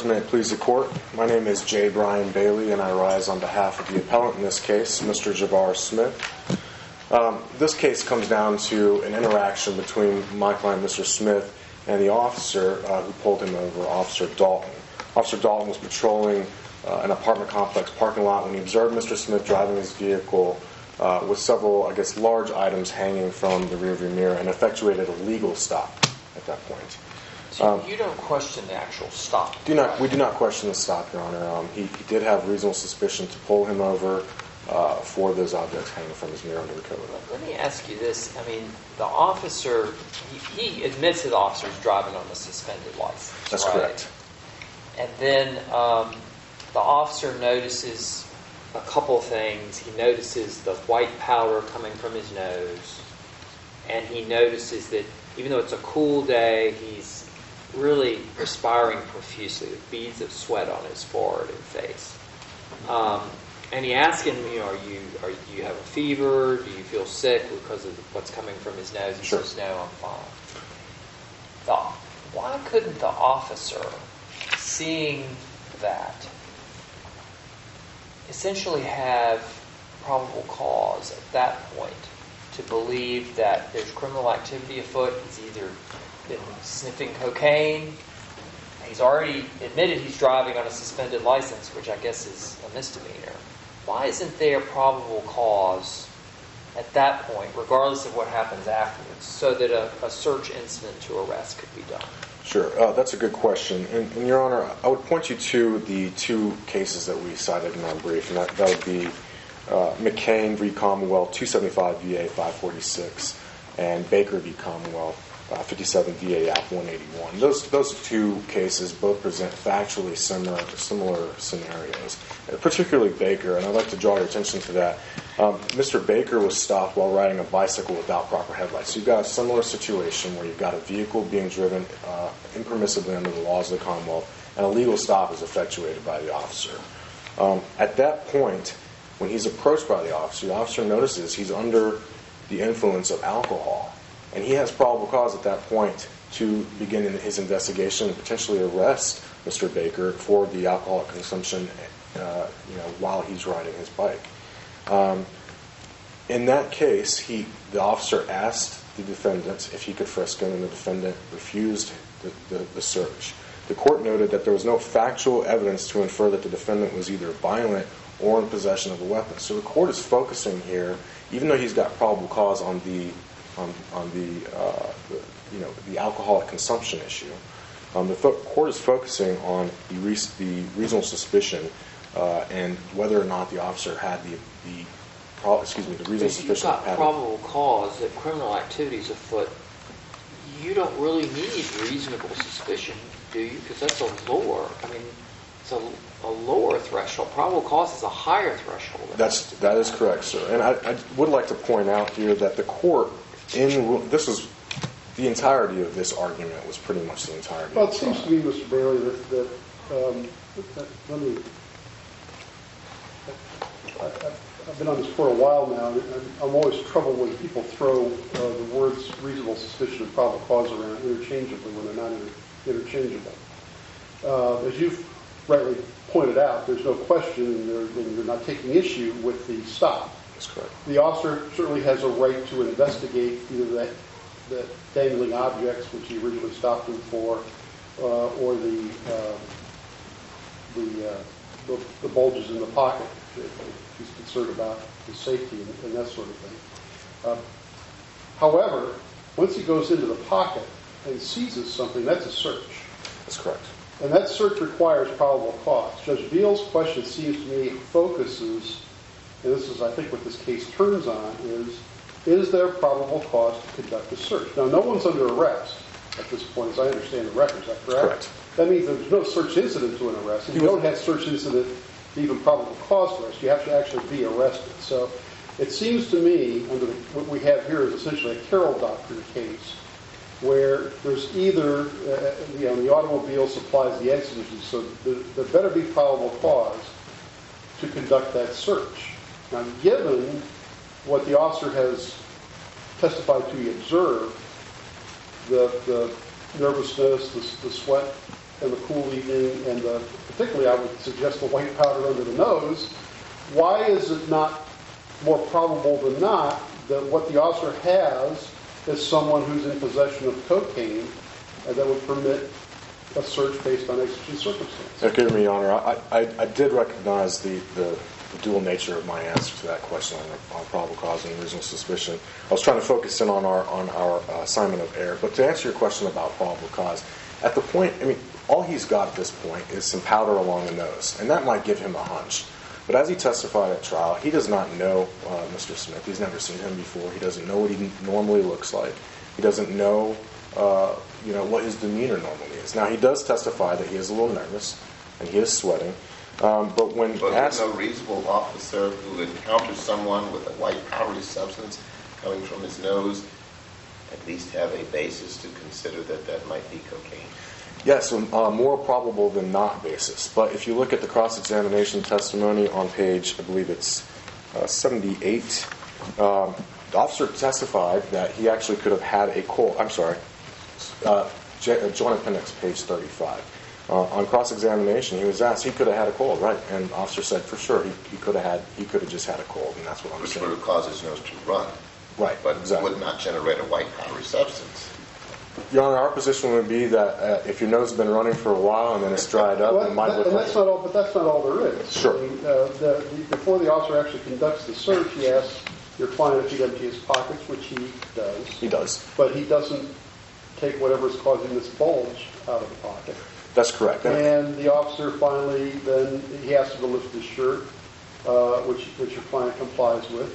Judge, may it please the Court. My name is J. Brian Bailey, and I rise on behalf of the appellant in this case, Mr. Javar Smith. This case comes down to an interaction between my client, Mr. Smith, and the officer who pulled him over, Officer Dalton. Officer Dalton was patrolling an apartment complex parking lot when he observed Mr. Smith driving his vehicle with several, large items hanging from the rearview mirror and effectuated a legal stop at that point. So you don't question the actual stop? We do not question the stop, Your Honor. He did have reasonable suspicion to pull him over for those objects hanging from his mirror under the coat. Let me ask you this. I mean, the officer, he admits that the officer's driving on a suspended license. That's right? correct. And then the officer notices a couple things. He notices the white powder coming from his nose, and he notices that even though it's a cool day, he's really perspiring profusely with beads of sweat on his forehead and face. And he asks him, do you have a fever? Do you feel sick because of what's coming from his nose? He says, no, I'm fine. Why couldn't the officer, seeing that, essentially have probable cause at that point to believe that there's criminal activity afoot? He's either been sniffing cocaine. He's already admitted he's driving on a suspended license, which I guess is a misdemeanor. Why isn't there probable cause at that point, regardless of what happens afterwards, so that a search incident to arrest could be done? Sure. That's a good question. And Your Honor, I would point you to the two cases that we cited in our brief, and that would be McCain v. Commonwealth, 275 VA 546, and Baker v. Commonwealth, 57 VA App 181. Those two cases both present factually similar scenarios, particularly Baker, and I'd like to draw your attention to that. Mr. Baker was stopped while riding a bicycle without proper headlights. So you've got a similar situation where you've got a vehicle being driven impermissibly under the laws of the Commonwealth, and a legal stop is effectuated by the officer. At that point, when he's approached by the officer notices he's under the influence of alcohol. And he has probable cause at that point to begin his investigation and potentially arrest Mr. Baker for the alcoholic consumption, while he's riding his bike. In that case, the officer asked the defendant if he could frisk him, and the defendant refused the search. The court noted that there was no factual evidence to infer that the defendant was either violent or in possession of a weapon. So the court is focusing here, even though he's got probable cause on the alcoholic consumption issue. The court is focusing on the reasonable suspicion and whether or not the officer had the reasonable suspicion. If you've got probable cause that criminal activity is afoot, you don't really need reasonable suspicion, do you? Because that's a lower. It's a lower threshold. Probable cause is a higher threshold. That is correct, sir. And I would like to point out here that the court, this is the entirety of this argument was pretty much the entirety. Well, it seems to me, Mr. Bailey, that I've been on this for a while now, and I'm always troubled when people throw the words reasonable suspicion and probable cause around interchangeably when they're not interchangeable. As you've rightly pointed out, there's no question, and you're not taking issue with the stop. That's correct. The officer certainly has a right to investigate either that dangling objects, which he originally stopped him for, or the bulges in the pocket, if he's concerned about his safety and that sort of thing. However, once he goes into the pocket and seizes something, that's a search. That's correct. And that search requires probable cause. Judge Beal's question seems to me focuses, and this is, I think, what this case turns on, is there probable cause to conduct a search? Now, no one's under arrest at this point, as I understand the record. Is that correct? Correct. That means there's no search incident to an arrest. And you don't have search incident to even probable cause to arrest. You have to actually be arrested. So it seems to me, under what we have here is essentially a Carroll Doctrine case, where there's either, the automobile supplies the exigencies, so there better be probable cause to conduct that search. Now, given what the officer has testified to he observed, the nervousness, the sweat and the cool evening, and particularly I would suggest the white powder under the nose, why is it not more probable than not that what the officer has is someone who's in possession of cocaine and that would permit a search based on exigent circumstances? Okay, Your Honor, I did recognize the dual nature of my answer to that question on probable cause and reasonable suspicion. I was trying to focus in on our assignment of error. But to answer your question about probable cause, at the point, I mean, all he's got at this point is some powder along the nose, and that might give him a hunch. But as he testified at trial, he does not know Mr. Smith. He's never seen him before. He doesn't know what he normally looks like. He doesn't know, what his demeanor normally is. Now, he does testify that he is a little nervous and he is sweating. But when asked, no reasonable officer who encounters someone with a white powdery substance coming from his nose at least have a basis to consider that might be cocaine? yes, more probable than not basis. But if you look at the cross-examination testimony on page, I believe it's 78, the officer testified that he actually could have had a cold. I'm sorry, Joint Appendix, page 35. On cross-examination, he was asked, he could have had a cold, right? And the officer said, for sure, he could have just had a cold, and that's what I'm Which saying. would have caused his nose to run. Right, But exactly. would not generate a white powdery substance. Your Honor, our position would be that if your nose has been running for a while and then it's dried up, it might look like... That's not all, but that's not all there is. Sure. I mean, before the officer actually conducts the search, he asks your client if he'd empty his pockets, which he does. He does. But he doesn't take whatever's causing this bulge out of the pocket. That's correct. And the officer finally, then he asks him to lift his shirt, which your client complies with,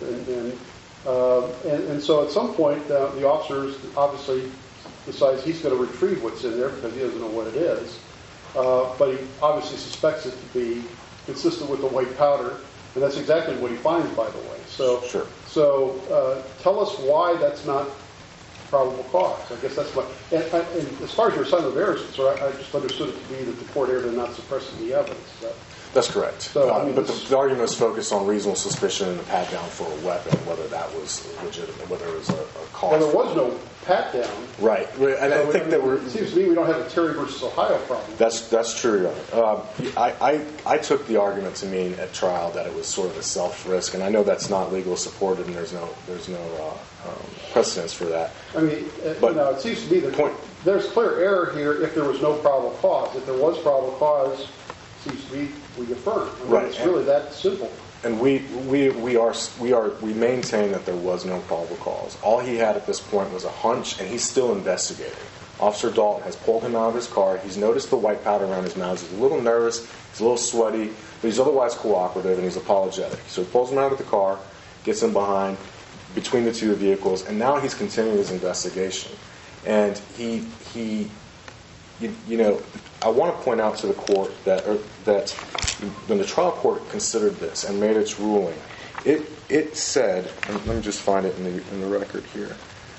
and so at some point the officer obviously decides he's going to retrieve what's in there because he doesn't know what it is, but he obviously suspects it to be consistent with the white powder, and that's exactly what he finds, by the way. So, Sure. So tell us why that's not probable cause. I guess that's what. And as far as your assignment of error is concerned, I just understood it to be that the court erred in not suppressing the evidence. That's correct. So, I mean, but the argument is focused on reasonable suspicion and the pat down for a weapon, whether that was legitimate, whether it was a cause. Well, there was no pat down. Right, and I think that it seems to me we don't have a Terry versus Ohio problem. That's true, Your Honor. I took the argument to mean at trial that it was sort of a self-risk, and I know that's not legally supported, and there's no precedence for that. I mean, But it seems to me that there's clear error here if there was no probable cause. If there was probable cause, it seems to me we affirm. I mean, Right. It's really that simple. And we maintain that there was no probable cause. All he had at this point was a hunch, and he's still investigating. Officer Dalton has pulled him out of his car. He's noticed the white powder around his mouth. He's a little nervous. He's a little sweaty, but he's otherwise cooperative and he's apologetic. So he pulls him out of the car, gets him behind, between the two vehicles, and now he's continuing his investigation. And I want to point out to the court that when the trial court considered this and made its ruling, it said, and let me just find it in the record here.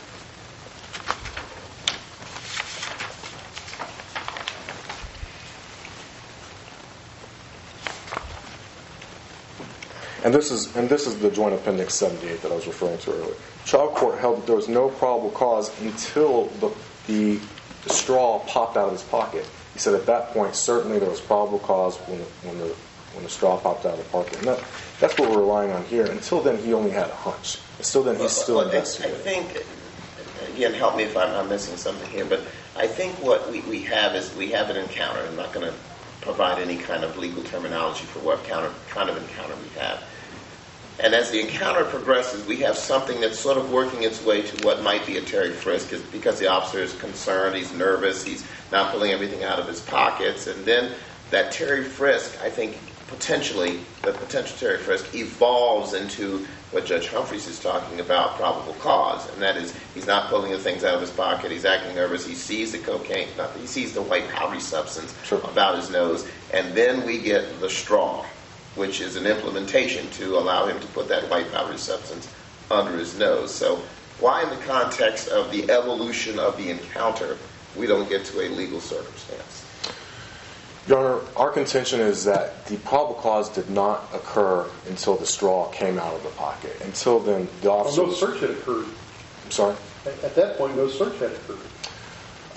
And this is the Joint Appendix 78 that I was referring to earlier. Trial court held that there was no probable cause until the straw popped out of his pocket. He said at that point, certainly there was probable cause when the straw popped out of the pocket. And that's what we're relying on here. Until then, he only had a hunch. Until then, he's still investigating. I think, again, help me if I'm missing something here, but I think what we have is we have an encounter. I'm not going to provide any kind of legal terminology for what kind of encounter we have. And as the encounter progresses, we have something that's sort of working its way to what might be a Terry frisk, because the officer is concerned, he's nervous, he's not pulling everything out of his pockets. And then that Terry frisk, I think, the potential Terry frisk evolves into what Judge Humphreys is talking about, probable cause. And that is, he's not pulling the things out of his pocket, he's acting nervous, he sees the cocaine, he sees the white powdery substance about his nose, and then we get the straw, which is an implementation to allow him to put that white powdery substance under his nose. So why in the context of the evolution of the encounter, we don't get to a legal circumstance? Your Honor, our contention is that the probable cause did not occur until the straw came out of the pocket. Until then, the officer... Well, no search had occurred. I'm sorry? At that point, no search had occurred.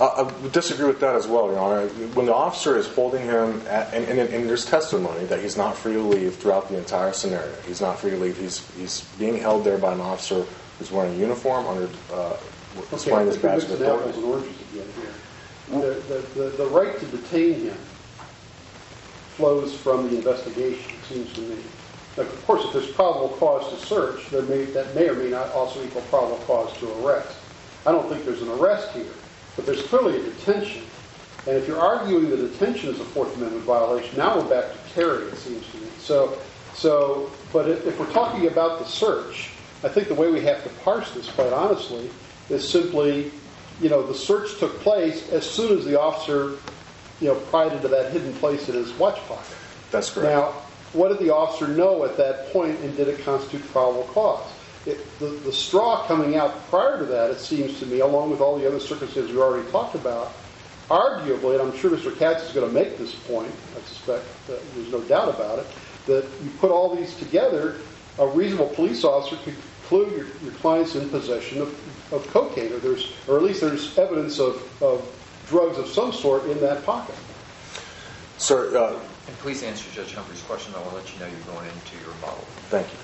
I would disagree with that as well, Your Honor. When the officer is holding him, and there's testimony that he's not free to leave throughout the entire scenario. He's not free to leave. He's being held there by an officer who's wearing a uniform, displaying his badge of authority. Apples and oranges again here. The right to detain him flows from the investigation, it seems to me. Now, of course, if there's probable cause to search, that may or may not also equal probable cause to arrest. I don't think there's an arrest here, but there's clearly a detention. And if you're arguing that detention is a Fourth Amendment violation, now we're back to Terry, it seems to me. But if we're talking about the search, I think the way we have to parse this, quite honestly, is simply, the search took place as soon as the officer, pried into that hidden place in his watch pocket. That's correct. Now, what did the officer know at that point, and did it constitute probable cause? The straw coming out prior to that, it seems to me, along with all the other circumstances we already talked about, arguably, and I'm sure Mr. Katz is going to make this point, I suspect there's no doubt about it, that you put all these together, a reasonable police officer could conclude your client's in possession of cocaine, or at least there's evidence of drugs of some sort in that pocket. Sir, and please answer Judge Humphrey's question. I will let you know you're going into your rebuttal. Thank you.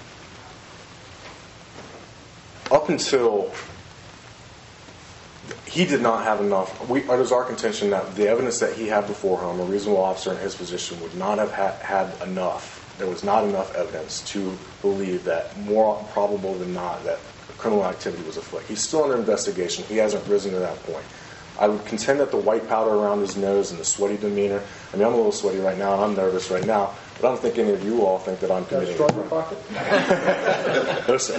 Up until he did not have enough, it is our contention that the evidence that he had before him, a reasonable officer in his position, would not have had enough. There was not enough evidence to believe that, more probable than not, that criminal activity was afoot. He's still under investigation. He hasn't risen to that point. I would contend that the white powder around his nose and the sweaty demeanor, I'm a little sweaty right now and I'm nervous right now, but I don't think any of you all think that I'm committing a crime. Pocket? No, sir.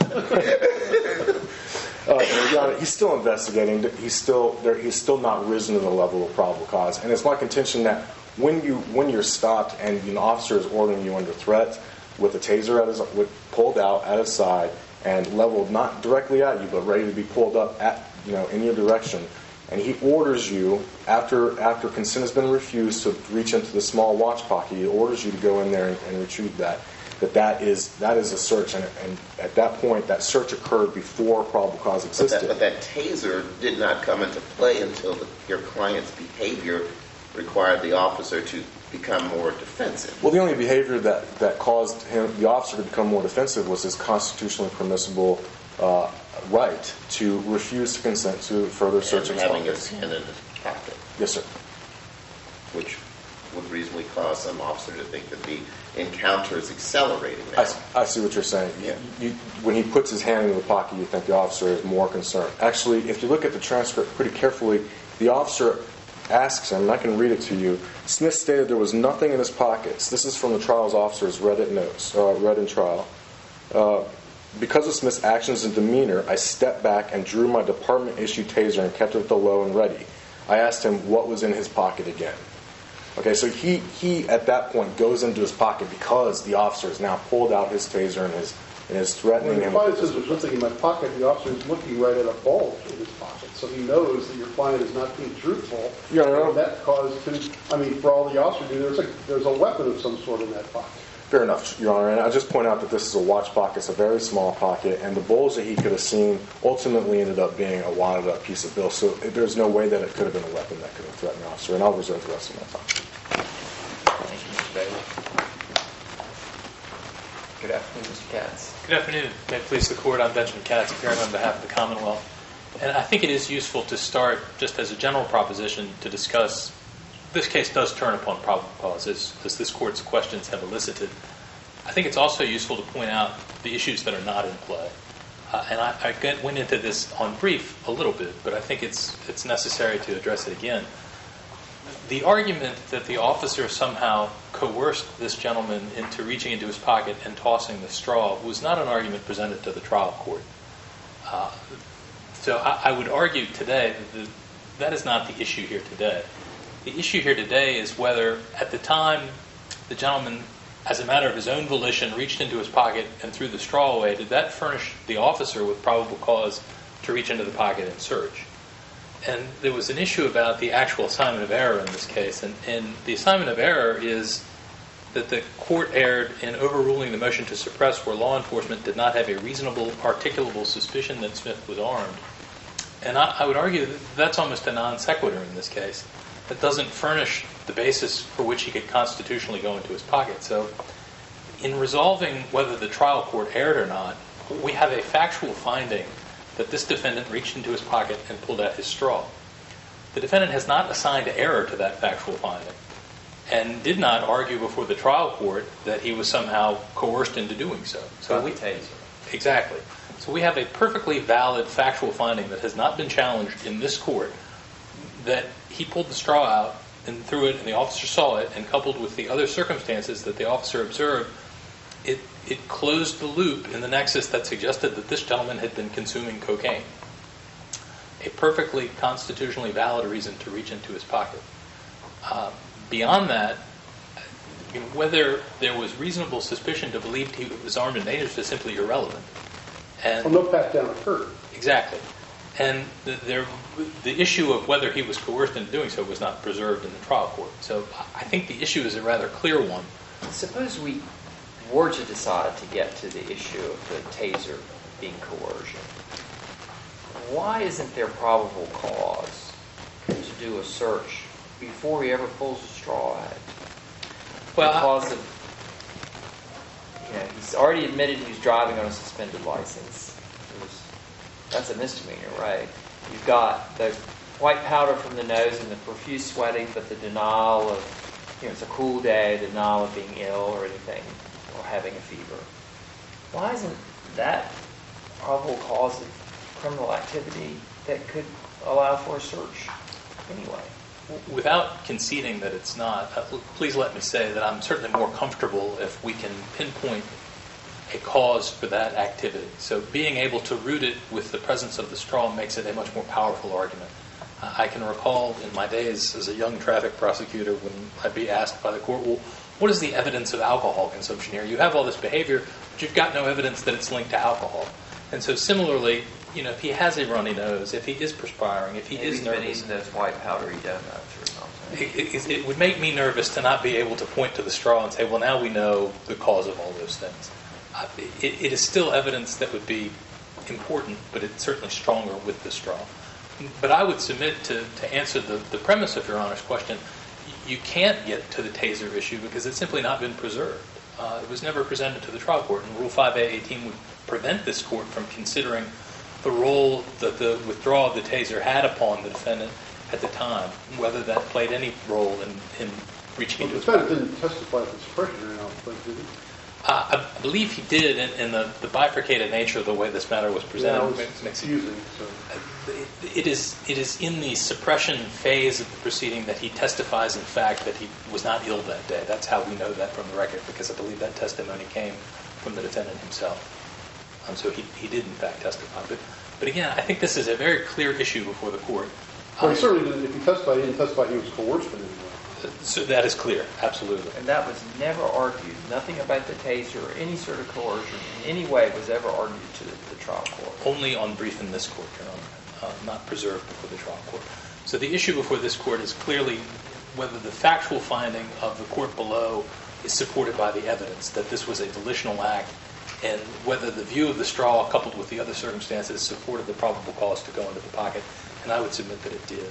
He's still investigating. He's still not risen to the level of probable cause. And it's my contention that when you're stopped and an officer is ordering you under threat with a taser pulled out at his side and leveled not directly at you but ready to be pulled up in your direction, and he orders you, after consent has been refused to reach into the small watch pocket, he orders you to go in there and retrieve that is a search. And at that point, that search occurred before probable cause existed. But that taser did not come into play until your client's behavior required the officer to become more defensive. Well, the only behavior that caused the officer to become more defensive was his constitutionally permissible right to refuse to consent to further search of his having pocket. his hand in his pocket. Yes, sir. Which would reasonably cause some officer to think that the encounter is accelerating now. I see what you're saying. Yeah. When he puts his hand in the pocket, you think the officer is more concerned. Actually, if you look at the transcript pretty carefully, the officer asks him, and I can read it to you, Smith stated there was nothing in his pockets. This is from the trial's officer's read in trial. Because of Smith's actions and demeanor, I stepped back and drew my department-issued taser and kept it at the low and ready. I asked him what was in his pocket again. Okay, so he at that point goes into his pocket because the officer has now pulled out his taser and is threatening him. When the client says there's something in my pocket, the officer is looking right at a bulge in his pocket, so he knows that your client is not being truthful. Yeah, no. And that caused him, for all the officer do, there's a weapon of some sort in that pocket. Fair enough, Your Honor. And I just point out that this is a watch pocket. It's a very small pocket, and the bulge that he could have seen ultimately ended up being a wadded-up piece of bill. So there's no way that it could have been a weapon that could have threatened the officer. And I'll reserve the rest of my time. Thank you, Mr. Bailey. Good afternoon, Mr. Katz. Good afternoon. May it please the Court, I'm Benjamin Katz, appearing on behalf of the Commonwealth. And I think it is useful to start, just as a general proposition, to discuss this case does turn upon probable cause, as this Court's questions have elicited. I think it's also useful to point out the issues that are not in play. And I went into this on brief a little bit, but I think it's necessary to address it again. The argument that the officer somehow coerced this gentleman into reaching into his pocket and tossing the straw was not an argument presented to the trial court. So I would argue today that is not the issue here today. The issue here today is whether, at the time the gentleman, as a matter of his own volition, reached into his pocket and threw the straw away, did that furnish the officer with probable cause to reach into the pocket and search? And there was an issue about the actual assignment of error in this case. And the assignment of error is that the court erred in overruling the motion to suppress where law enforcement did not have a reasonable, articulable suspicion that Smith was armed. And I would argue that that's almost a non sequitur in this case. That doesn't furnish the basis for which he could constitutionally go into his pocket. So in resolving whether the trial court erred or not, we have a factual finding that this defendant reached into his pocket and pulled out his straw. The defendant has not assigned error to that factual finding and did not argue before the trial court that he was somehow coerced into doing so. Exactly. So we have a perfectly valid factual finding that has not been challenged in this court, that he pulled the straw out and threw it, and the officer saw it, and coupled with the other circumstances that the officer observed, it closed the loop in the nexus that suggested that this gentleman had been consuming cocaine. A perfectly constitutionally valid reason to reach into his pocket. Beyond that, whether there was reasonable suspicion to believe he was armed and dangerous is simply irrelevant. And no pat down occurred. Exactly. And the issue of whether he was coerced into doing so was not preserved in the trial court. So I think the issue is a rather clear one. Suppose we were to decide to get to the issue of the taser being coercion. Why isn't there probable cause to do a search before he ever pulls the straw out? Well, because of, he's already admitted he was driving on a suspended license. That's a misdemeanor, right? You've got the white powder from the nose and the profuse sweating, but the denial of, it's a cool day, the denial of being ill or anything, or having a fever. Why isn't that probable cause of criminal activity that could allow for a search anyway? Without conceding that it's not, please let me say that I'm certainly more comfortable if we can pinpoint a cause for that activity. So being able to root it with the presence of the straw makes it a much more powerful argument. I can recall in my days as a young traffic prosecutor when I'd be asked by the court, well, what is the evidence of alcohol consumption here? You have all this behavior, but you've got no evidence that it's linked to alcohol. And so similarly, if he has a runny nose, if he is perspiring, if he is nervous, those white powdery donuts or something, it would make me nervous to not be able to point to the straw and say, well, now we know the cause of all those things. It is still evidence that would be important, but it's certainly stronger with the straw. But I would submit to answer the premise of Your Honor's question, you can't get to the taser issue because it's simply not been preserved. It was never presented to the trial court, and Rule 5A18 would prevent this court from considering the role that the withdrawal of the taser had upon the defendant at the time, whether that played any role in reaching into his pocket. The defendant didn't testify at the suppression hearing, did he? I believe he did, in the bifurcated nature of the way this matter was presented. Yeah, it was confusing. So. It is in the suppression phase of the proceeding that he testifies, in fact, that he was not ill that day. That's how we know that from the record, because I believe that testimony came from the defendant himself. So he did, in fact, testify. But again, I think this is a very clear issue before the court. Well, he certainly didn't. If he testified, he didn't testify he was coerced in any way. So that is clear, absolutely. And that was never argued. Nothing about the taser or any sort of coercion in any way was ever argued to the trial court. Only on brief in this court, Your Honor, not preserved before the trial court. So the issue before this court is clearly whether the factual finding of the court below is supported by the evidence, that this was a volitional act, and whether the view of the straw coupled with the other circumstances supported the probable cause to go into the pocket. And I would submit that it did.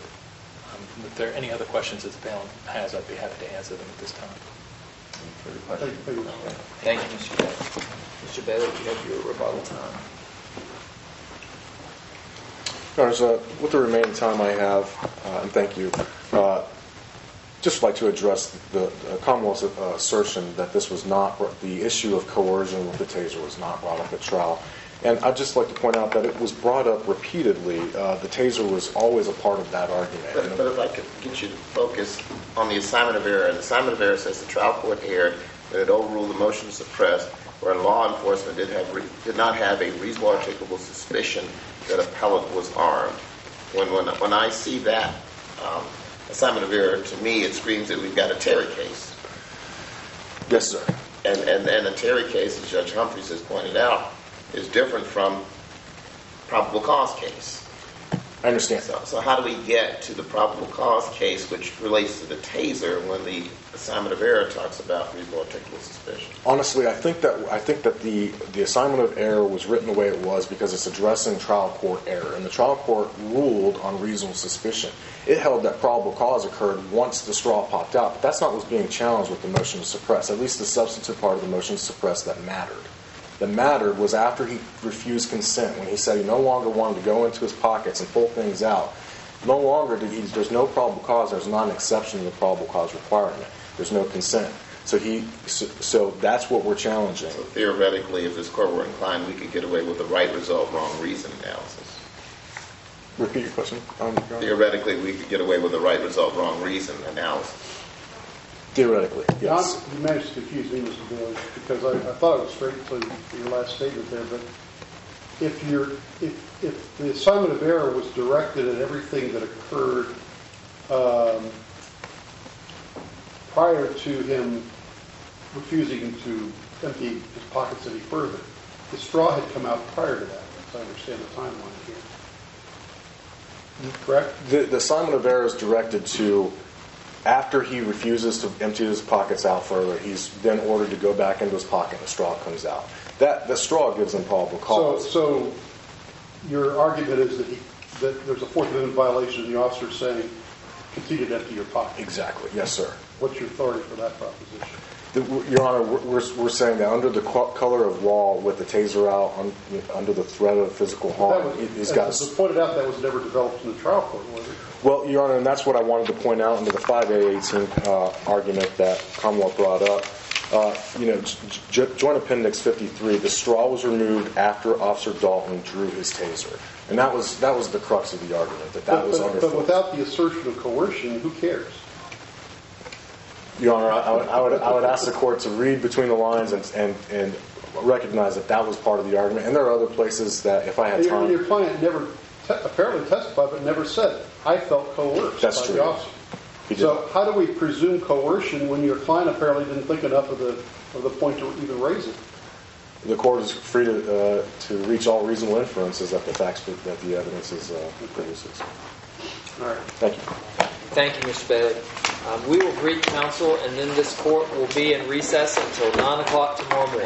If there are any other questions that the panel has, I'd be happy to answer them at this time. Any further questions? Thank you, Mr. Bailey. Mr. Bailey, you have your rebuttal time. Your Honor, with the remaining time I have, and thank you, just like to address the Commonwealth's assertion that this was not, the issue of coercion with the taser was not brought up at trial. And I'd just like to point out that it was brought up repeatedly. The taser was always a part of that argument. But if I could get you to focus on the assignment of error. The assignment of error says the trial court erred that it overruled the motion to suppress where law enforcement did not have a reasonable articulable suspicion that appellant was armed. When I see that assignment of error, to me it screams that we've got a Terry case. Yes, sir. And a Terry case, as Judge Humphreys has pointed out, is different from probable cause case. I understand. So how do we get to the probable cause case, which relates to the taser, when the assignment of error talks about reasonable articulable suspicion? Honestly, I think that the assignment of error was written the way it was because it's addressing trial court error, and the trial court ruled on reasonable suspicion. It held that probable cause occurred once the straw popped out, but that's not what's being challenged with the motion to suppress. At least the substantive part of the motion to suppress that mattered. That mattered was after he refused consent, when he said he no longer wanted to go into his pockets and pull things out. No longer there's no probable cause. There's not an exception to the probable cause requirement. There's no consent. So that's what we're challenging. So theoretically, if this court were inclined, we could get away with the right result, wrong reason analysis. Repeat your question. Theoretically, we could get away with the right result, wrong reason analysis. Theoretically, yes. Now, you managed to confuse me, Mr. Bailey, because I thought it was straight to your last statement there. But if the assignment of error was directed at everything that occurred prior to him refusing to empty his pockets any further, the straw had come out prior to that, as I understand the timeline here. Correct? The assignment of error is directed to after he refuses to empty his pockets out further, he's then ordered to go back into his pocket and the straw comes out. The straw gives him probable cause. So your argument is that there's a Fourth Amendment violation and the officer saying, continue to empty your pocket. Exactly. Yes, sir. What's your authority for that proposition? Your Honor, we're saying that under the color of law with the taser out, under the threat of physical harm, he's got... As pointed out, that was never developed in the trial court, was it? Well, Your Honor, and that's what I wanted to point out under the 5A18 argument that Commonwealth brought up. Joint Appendix 53, the straw was removed after Officer Dalton drew his taser. And that was the crux of the argument, that was under... But without the assertion of coercion, who cares? Your Honor, I would ask the court to read between the lines and recognize that was part of the argument. And there are other places that, if I had time... Your client never apparently testified, but never said, I felt coerced by the officer. So how do we presume coercion when your client apparently didn't think enough of the point to even raise it? The court is free to reach all reasonable inferences that the evidence produces. All right. Thank you. Thank you, Mr. Bailey. We will greet counsel, and then this court will be in recess until 9 o'clock tomorrow morning.